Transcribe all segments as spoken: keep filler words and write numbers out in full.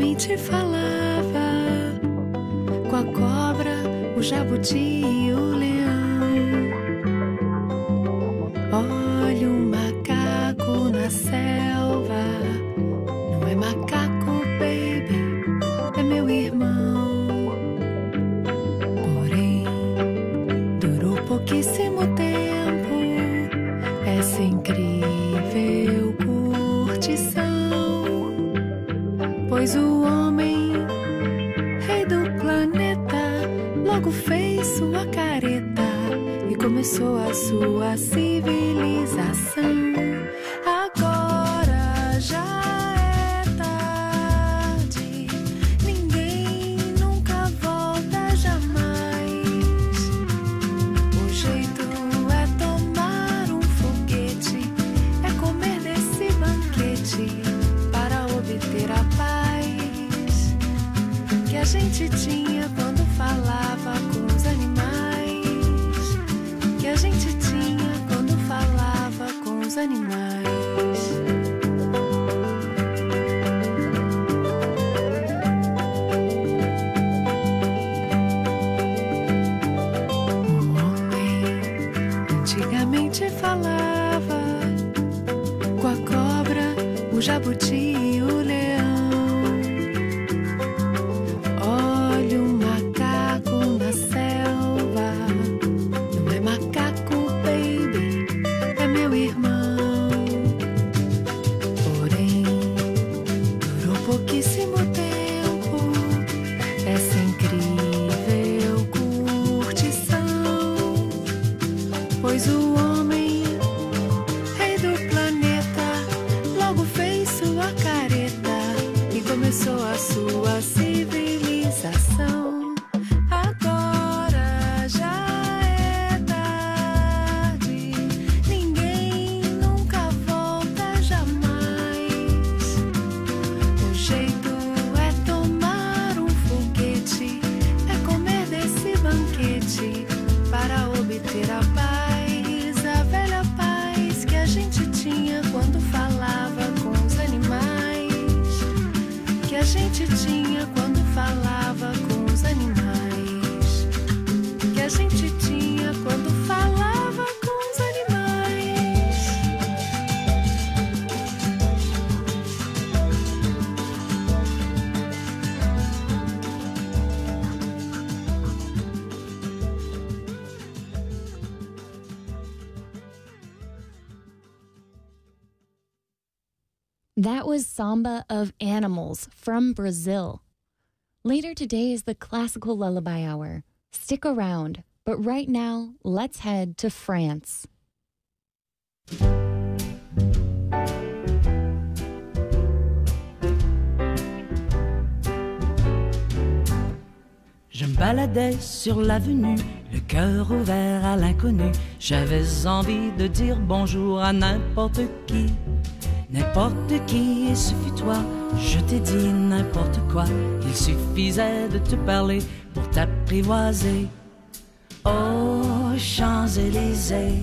Antigamente falava com a cobra, o jabuti e o leão. Olha o macaco na selva. Não é macaco, baby, é meu irmão. Porém, durou pouquíssimo tempo essa incrível curtição. Pois o homem, rei do planeta, logo fez sua careta e começou a sua civilização. Agora já é tarde, ninguém nunca volta jamais. O jeito é tomar um foguete, é comer desse banquete para obter a paz que a gente tinha quando falava com os animais, que a gente tinha quando falava com os animais. O homem antigamente falava com a cobra, o jabuti e o leão. Olha o macaco na selva. Não é macaco, baby, é meu irmão. Porém, durou pouquíssimo tempo essa incrível curtição. Pois o homem, rei do planeta, logo fez sua careta e começou a sua civilização. Agora já é tarde, ninguém nunca volta jamais. O jeito é tomar um foguete, é comer desse banquete para obter a paz, a velha paz que a gente tinha quando falava com os animais, que a gente tinha quando falava com os animais, que a gente tinha quando falava com os animais. That was Samba of Animals from Brazil. Later today is the Classical Lullaby Hour. Stick around, but right now, let's head to France. Je me baladais sur l'avenue, le cœur ouvert à l'inconnu. J'avais envie de dire bonjour à n'importe qui. N'importe qui, et ce fut toi, je t'ai dit n'importe quoi. Il suffisait de te parler pour t'apprivoiser. Oh, Champs-Élysées,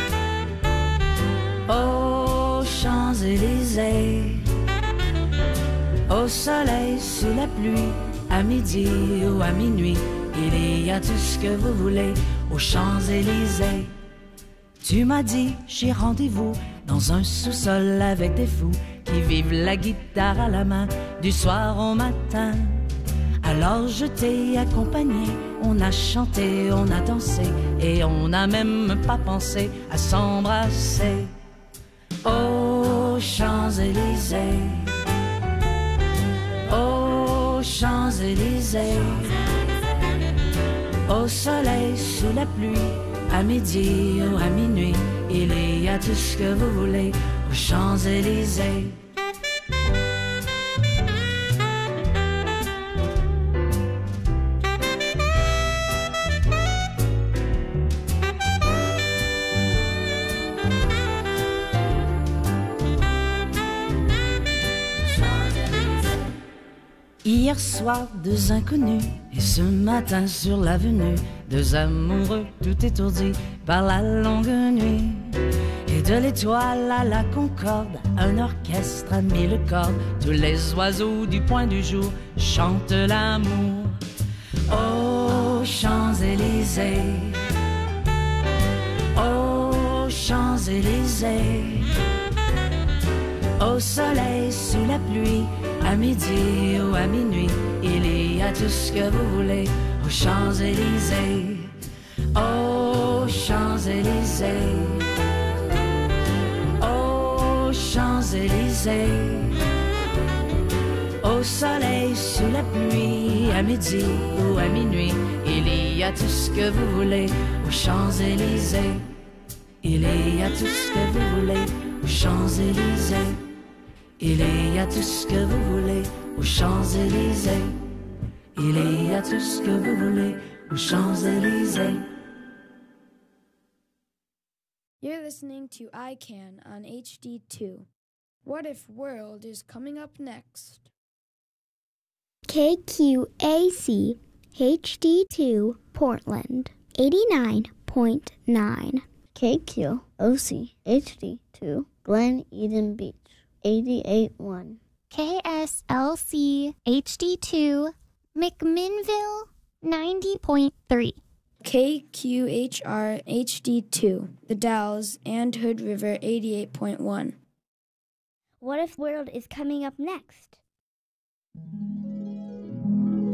oh, Champs-Élysées, au soleil, sous la pluie, à midi ou à minuit, il y a tout ce que vous voulez aux Champs-Élysées. Tu m'as dit, j'ai rendez-vous dans un sous-sol avec des fous qui vivent la guitare à la main du soir au matin. Alors je t'ai accompagné, on a chanté, on a dansé et on n'a même pas pensé à s'embrasser. Oh, Champs-Élysées, oh, Champs-Élysées, au soleil, sous la pluie, à midi ou à minuit, il y a tout ce que vous voulez aux Champs-Élysées. Hier soir, deux inconnus, et ce matin sur l'avenue, deux amoureux tout étourdis par la longue nuit. Et de l'étoile à la concorde, un orchestre à mille cordes, tous les oiseaux du point du jour chantent l'amour. Aux Champs-Élysées, aux Champs-Élysées, au soleil, sous la pluie, à midi ou à minuit, il y a tout ce que vous voulez aux Champs-Élysées, aux Champs-Élysées, aux Champs-Élysées, au soleil, sous la pluie, à midi ou à minuit, il y a tout ce que vous voulez aux Champs-Élysées, il y a tout ce que vous voulez aux Champs-Élysées. Il y a tout ce que vous voulez aux Champs-Élysées. Il y a tout ce que vous voulez aux Champs-Élysées. You're listening to I CAN on H D two. What If World is coming up next. K Q A C H D two Portland eighty-nine point nine. K Q O C H D two Glen Eden Beach eighty-eight point one. K S L C H D two McMinnville ninety point three. K Q H R H D two, The Dalles and Hood River eighty-eight point one. What If World is coming up next.